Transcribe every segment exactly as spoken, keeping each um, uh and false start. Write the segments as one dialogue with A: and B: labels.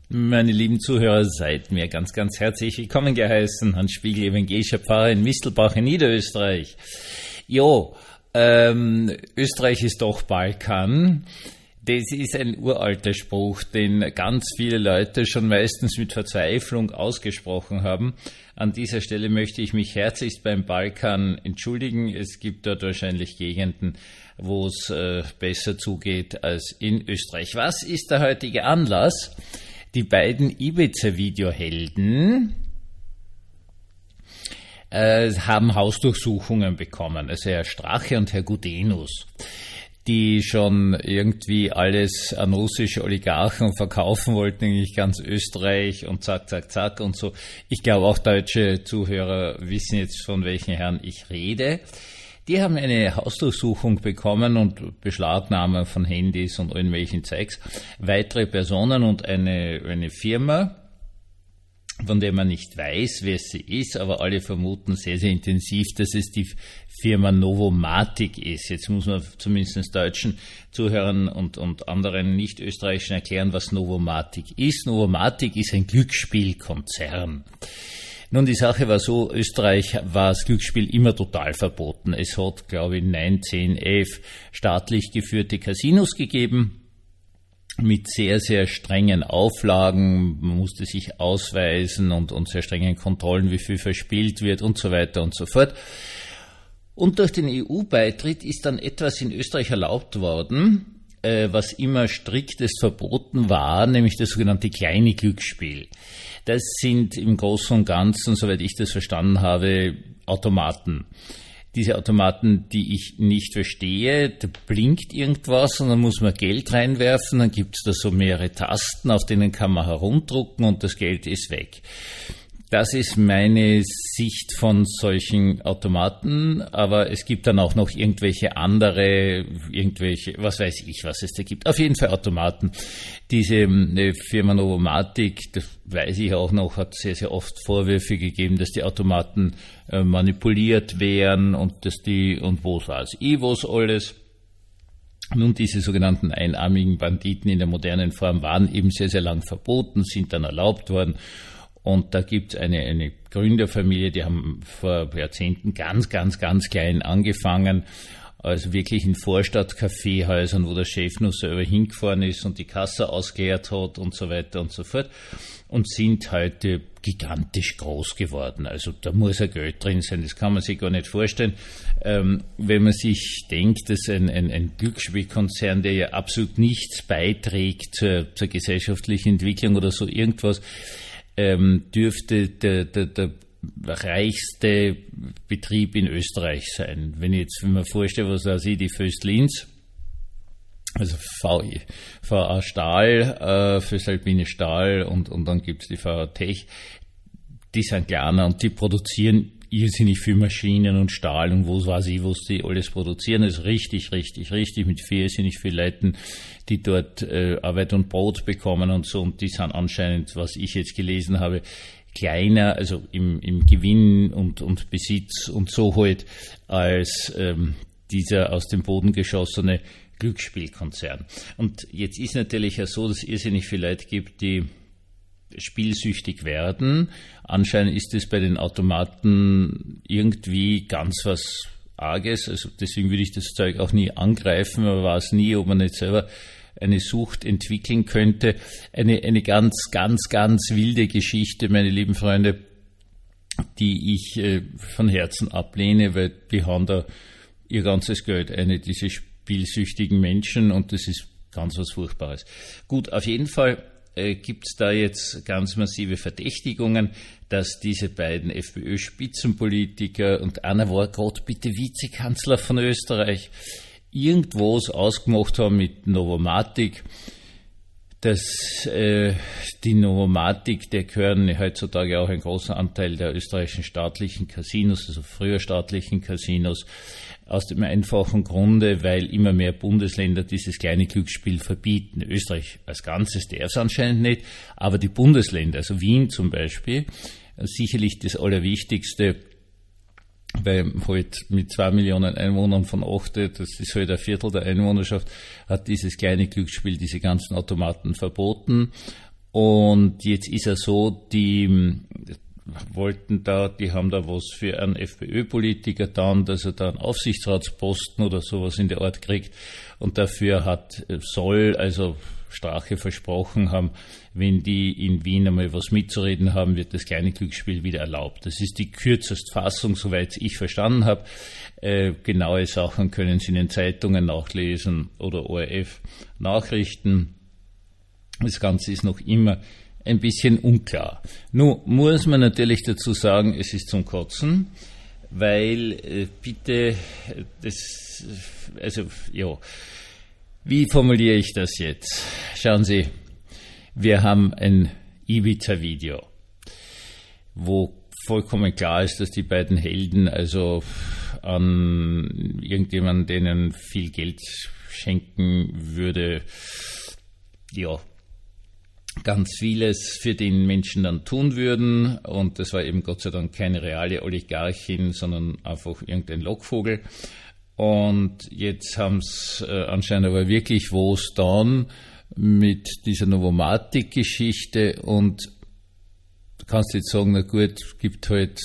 A: Meine lieben Zuhörer, seid mir ganz, ganz herzlich willkommen geheißen. Hans Spiegel, evangelischer Pfarrer in Mistelbach in Niederösterreich. Jo, ähm, Österreich ist doch Balkan. Das ist ein uralter Spruch, den ganz viele Leute schon meistens mit Verzweiflung ausgesprochen haben. An dieser Stelle möchte ich mich herzlichst beim Balkan entschuldigen. Es gibt dort wahrscheinlich Gegenden, wo es äh, besser zugeht als in Österreich. Was ist der heutige Anlass? Die beiden Ibiza-Videohelden äh, haben Hausdurchsuchungen bekommen, also Herr Strache und Herr Gudenus, die schon irgendwie alles an russische Oligarchen verkaufen wollten, eigentlich ganz Österreich und zack, zack, zack und so. Ich glaube, auch deutsche Zuhörer wissen jetzt, von welchen Herren ich rede. Die haben eine Hausdurchsuchung bekommen und Beschlagnahme von Handys und irgendwelchen Zeugs. Weitere Personen und eine, eine Firma, von der man nicht weiß, wer sie ist, aber alle vermuten sehr, sehr intensiv, dass es die Firma Novomatic ist. Jetzt muss man zumindest deutschen Zuhörern und, und anderen Nicht-Österreichischen erklären, was Novomatic ist. Novomatic ist ein Glücksspielkonzern. Nun, die Sache war so, Österreich war das Glücksspiel immer total verboten. Es hat, glaube ich, neun, zehn, elf staatlich geführte Casinos gegeben mit sehr, sehr strengen Auflagen. Man musste sich ausweisen und, und sehr strengen Kontrollen, wie viel verspielt wird und so weiter und so fort. Und durch den E U-Beitritt ist dann etwas in Österreich erlaubt worden, äh, was immer striktest verboten war, nämlich das sogenannte kleine Glücksspiel. Das sind im Großen und Ganzen, soweit ich das verstanden habe, Automaten. Diese Automaten, die ich nicht verstehe, da blinkt irgendwas und dann muss man Geld reinwerfen, dann gibt es da so mehrere Tasten, auf denen kann man herumdrucken und das Geld ist weg. Das ist meine Sicht von solchen Automaten, aber es gibt dann auch noch irgendwelche andere, irgendwelche, was weiß ich, was es da gibt. Auf jeden Fall Automaten. Diese Firma Novomatic, das weiß ich auch noch, hat sehr, sehr oft Vorwürfe gegeben, dass die Automaten äh, manipuliert wären und dass die, und wo war es, Ivos alles. Nun, diese sogenannten einarmigen Banditen in der modernen Form waren eben sehr, sehr lang verboten, sind dann erlaubt worden. Und da gibt es eine, eine Gründerfamilie, die haben vor Jahrzehnten ganz, ganz, ganz klein angefangen, also wirklich in Vorstadt-Kaffeehäusern, wo der Chef nur selber hingefahren ist und die Kasse ausgeleert hat und so weiter und so fort und sind heute gigantisch groß geworden. Also da muss ja Geld drin sein, das kann man sich gar nicht vorstellen. Ähm, wenn man sich denkt, dass ein, ein, ein Glücksspielkonzern, der ja absolut nichts beiträgt zur, zur gesellschaftlichen Entwicklung oder so irgendwas, ähm, dürfte der, der, der reichste Betrieb in Österreich sein. Wenn ich jetzt, wenn man vorstellt, was da sie die Voestalpine, also V A Stahl, äh, Voestalpine Stahl und, und dann gibt es die V A Tech, die sind kleiner und die produzieren irrsinnig viel Maschinen und Stahl und wo weiß ich, was die alles produzieren. Das ist richtig, richtig, richtig mit irrsinnig vielen Leuten, die dort äh, Arbeit und Brot bekommen und so. Und die sind anscheinend, was ich jetzt gelesen habe, kleiner, also im, im Gewinn und, und Besitz und so halt, als ähm, dieser aus dem Boden geschossene Glücksspielkonzern. Und jetzt ist natürlich ja so, dass es irrsinnig viele Leute gibt, die spielsüchtig werden. Anscheinend ist es bei den Automaten irgendwie ganz was Arges, also deswegen würde ich das Zeug auch nie angreifen, man weiß nie, ob man nicht selber eine Sucht entwickeln könnte. Eine, eine ganz, ganz, ganz wilde Geschichte, meine lieben Freunde, die ich äh, von Herzen ablehne, weil die haben da ihr ganzes Geld, eine diese spielsüchtigen Menschen, und das ist ganz was Furchtbares. Gut, auf jeden Fall gibt es da jetzt ganz massive Verdächtigungen, dass diese beiden FPÖ-Spitzenpolitiker, und einer war gerade bitte Vizekanzler von Österreich, irgendwas ausgemacht haben mit Novomatic, dass äh, die Novomatic, der gehören heutzutage auch ein großer Anteil der österreichischen staatlichen Casinos, also früher staatlichen Casinos, aus dem einfachen Grunde, weil immer mehr Bundesländer dieses kleine Glücksspiel verbieten. Österreich als Ganzes darf es anscheinend nicht, aber die Bundesländer, also Wien zum Beispiel, sicherlich das Allerwichtigste, weil halt mit zwei Millionen Einwohnern von acht, das ist halt ein Viertel der Einwohnerschaft, hat dieses kleine Glücksspiel, diese ganzen Automaten verboten. Und jetzt ist er so, die wollten da, die haben da was für einen FPÖ-Politiker getan, dass er da einen Aufsichtsratsposten oder sowas in der Art kriegt. Und dafür hat, soll also Strache versprochen haben, wenn die in Wien einmal was mitzureden haben, wird das kleine Glücksspiel wieder erlaubt. Das ist die kürzeste Fassung, soweit ich verstanden habe. Äh, genaue Sachen können Sie in den Zeitungen nachlesen oder O R F Nachrichten. Das Ganze ist noch immer ein bisschen unklar. Nun muss man natürlich dazu sagen, es ist zum Kotzen, weil äh, bitte, das, also ja, wie formuliere ich das jetzt? Schauen Sie, wir haben ein Ibiza-Video, wo vollkommen klar ist, dass die beiden Helden also an irgendjemanden, denen viel Geld schenken würde, ja, ganz vieles für den Menschen dann tun würden. Und das war eben Gott sei Dank keine reale Oligarchin, sondern einfach irgendein Lockvogel. Und jetzt haben es äh, anscheinend aber wirklich was dann mit dieser Novomatic-Geschichte. Und du kannst jetzt sagen, na gut, es gibt halt,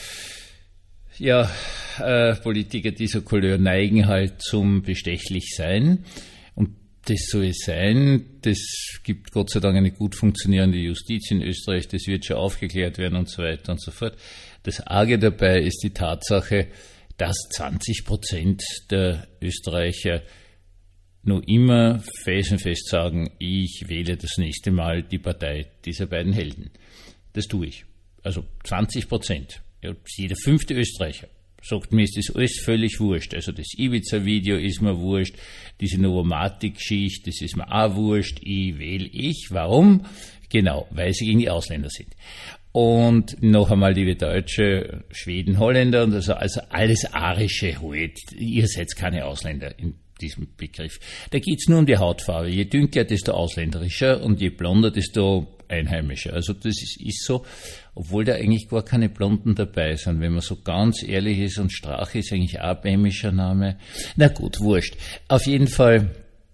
A: ja, äh, Politiker dieser Couleur neigen halt zum Bestechlichsein. Und das soll es sein. Das gibt Gott sei Dank eine gut funktionierende Justiz in Österreich. Das wird schon aufgeklärt werden und so weiter und so fort. Das Arge dabei ist die Tatsache, dass zwanzig Prozent der Österreicher noch immer felsenfest sagen, ich wähle das nächste Mal die Partei dieser beiden Helden. Das tue ich. Also zwanzig Prozent. Ja, jeder fünfte Österreicher sagt mir, ist das alles völlig wurscht. Also das Ibiza-Video ist mir wurscht, diese Novomatic-Geschichte, das ist mir auch wurscht, ich wähle ich. Warum? Genau, weil sie gegen die Ausländer sind. Und noch einmal, liebe Deutsche, Schweden, Holländer, und also, also alles Arische halt. Ihr seid keine Ausländer in diesem Begriff. Da geht's nur um die Hautfarbe. Je dünker, desto ausländerischer, und je blonder, desto einheimischer. Also das ist, ist so, obwohl da eigentlich gar keine Blonden dabei sind. Wenn man so ganz ehrlich ist, und Strache ist eigentlich auch ein bämischer Name. Na gut, wurscht. Auf jeden Fall,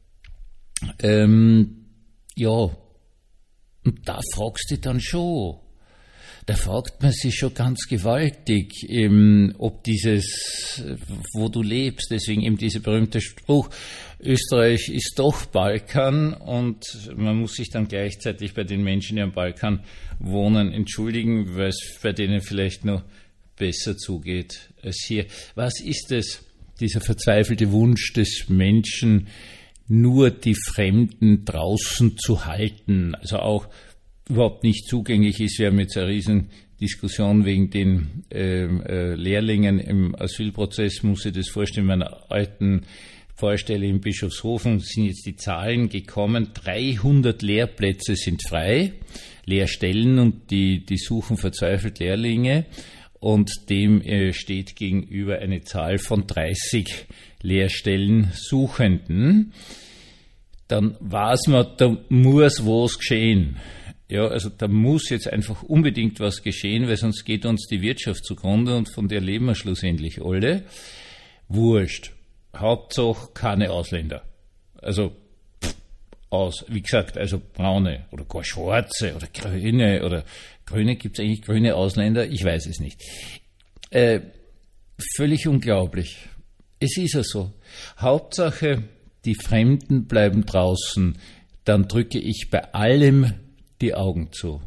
A: ähm, ja, und da fragst du dann schon, da fragt man sich schon ganz gewaltig, eben, ob dieses, wo du lebst, deswegen eben dieser berühmte Spruch, Österreich ist doch Balkan, und man muss sich dann gleichzeitig bei den Menschen, die am Balkan wohnen, entschuldigen, weil es bei denen vielleicht noch besser zugeht als hier. Was ist es, dieser verzweifelte Wunsch des Menschen, nur die Fremden draußen zu halten, also auch überhaupt nicht zugänglich ist. Wir haben jetzt eine riesen Diskussion wegen den äh, äh, Lehrlingen im Asylprozess. Muss ich das vorstellen, in meiner alten Vorstelle in Bischofshofen sind jetzt die Zahlen gekommen. dreihundert Lehrplätze sind frei, Lehrstellen, und die, die suchen verzweifelt Lehrlinge, und dem äh, steht gegenüber eine Zahl von dreißig Lehrstellen Suchenden. Dann weiß man, da muss was geschehen. Ja, also da muss jetzt einfach unbedingt was geschehen, weil sonst geht uns die Wirtschaft zugrunde, und von der leben wir schlussendlich alle. Wurscht. Hauptsache keine Ausländer. Also pff, aus, wie gesagt, also braune oder gar schwarze oder grüne oder grüne, gibt es eigentlich grüne Ausländer? Ich weiß es nicht. Äh, völlig unglaublich. Es ist ja so. Hauptsache, die Fremden bleiben draußen. Dann drücke ich bei allem die Augen zu.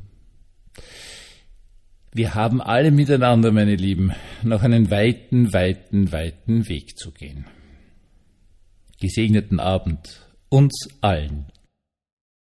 A: Wir haben alle miteinander, meine Lieben, noch einen weiten, weiten, weiten Weg zu gehen. Gesegneten Abend uns allen.